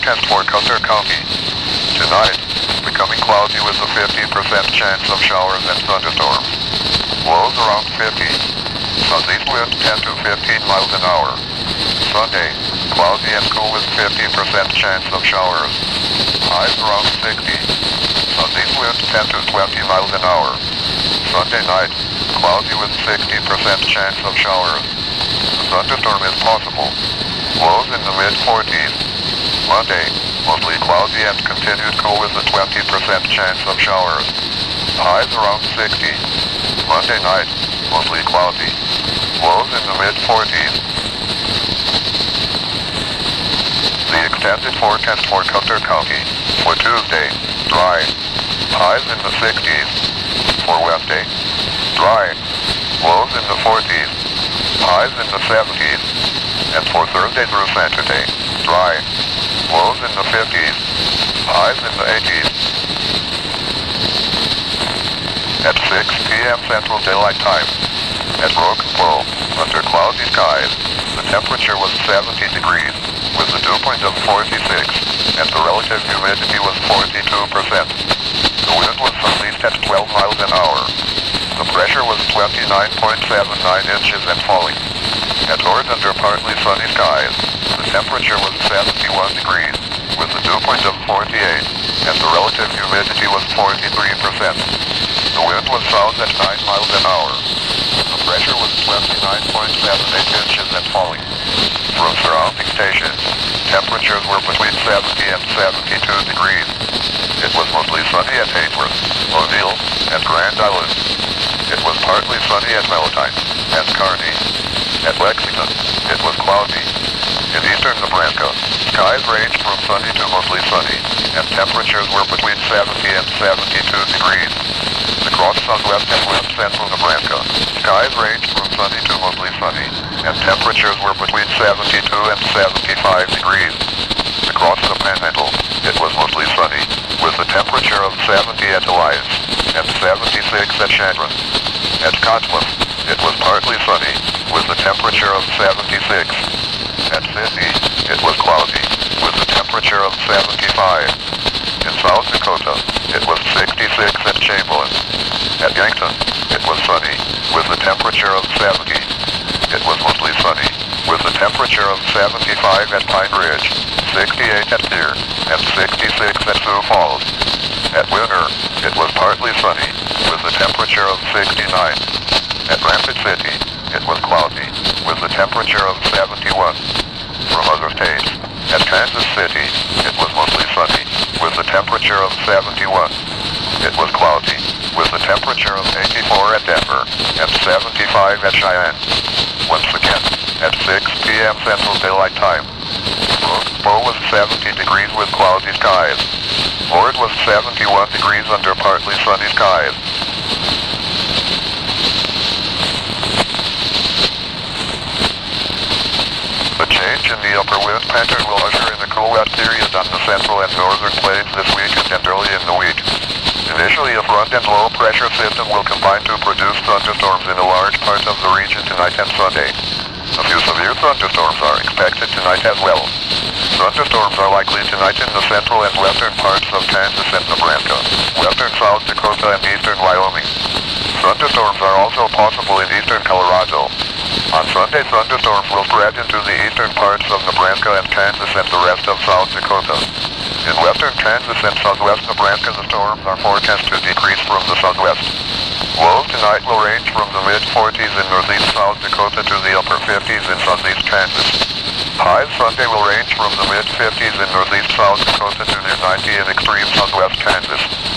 forecast for Custer County. Tonight, becoming cloudy with a 50% chance of showers and thunderstorms. Lows around 50. Southeast wind 10 to 15 miles an hour. Sunday, cloudy and cool with 50% chance of showers. Highs around 60. Southeast wind 10 to 20 miles an hour. Sunday night, cloudy with 60% chance of showers. A thunderstorm is possible. Lows in the mid-40s. Monday, mostly cloudy and continued cool with a 20% chance of showers. Highs around 60. Monday night, mostly cloudy. Lows in the mid-40s. The extended forecast for Custer County. For Tuesday, dry. Highs in the 60s. For Wednesday, dry. Lows in the 40s. Highs in the 70s. And for Thursday through Saturday, dry. Lows in the 50s. Highs in the 80s. At 6 p.m. Central Daylight Time. At Broken Bow, under cloudy skies, the temperature was 70 degrees, with a dew point of 46, and the relative humidity was 42%. The wind was southeast at 12 miles an hour. The pressure was 29.79 inches and falling. At Ord, under partly sunny skies, the temperature was 71 degrees, with a dew point of 48, and the relative humidity was 43%. The wind was south at 9 miles an hour. The pressure was 29.78 inches and falling. From surrounding stations, temperatures were between 70 and 72 degrees. It was mostly sunny at Hayworth, O'Neill, and Grand Island. It was partly sunny at Palatine and Kearney. At Lexington, it was cloudy. In eastern Nebraska, skies ranged from sunny to mostly sunny, and temperatures were between 70 and 72 degrees. Across southwest and west central Nebraska, skies ranged from sunny to mostly sunny, and temperatures were between 72 and 75 degrees. Across the Panhandle, it was mostly sunny, with a temperature of 70 at Elias, and 76 at Chadron. At Scottsbluff, it was partly sunny, with a temperature of 76. At Sydney, it was cloudy, with a temperature of 75. In South Dakota, it was 66 at Chamberlain. At Yankton, it was sunny, with a temperature of 70. It was mostly sunny, with a temperature of 75 at Pine Ridge, 68 at Deer, and 66 at Sioux Falls. At Winter, it was partly sunny, with a temperature of 69. At Rapid City, it was cloudy, with a temperature of 71. From other states, at Kansas City, it was mostly sunny, with a temperature of 71. It was cloudy, with a temperature of 84 at Denver, and 75 at Cheyenne. Once again, at 6 p.m. Central Daylight Time. Bow was 70 degrees with cloudy skies. Ord was 71 degrees under partly sunny skies. The change in the upper wind pattern will usher in a cool wet period on the central and northern plains this weekend and early in the week. Initially, a front and low pressure system will combine to produce thunderstorms in a large part of the region tonight and Sunday. A few severe thunderstorms are expected tonight as well. Thunderstorms are likely tonight in the central and western parts of Kansas and Nebraska, western South Dakota and eastern Wyoming. Thunderstorms are also possible in eastern Colorado. On Sunday, thunderstorms will spread into the eastern parts of Nebraska and Kansas and the rest of South Dakota. In western Kansas and southwest Nebraska, the storms are forecast to decrease from the southwest. Lows tonight will range from the mid-40s in northeast South Dakota to the upper 50s in southeast Kansas. Highs Sunday will range from the mid-50s in northeast South Dakota to near 90 in extreme southwest Kansas.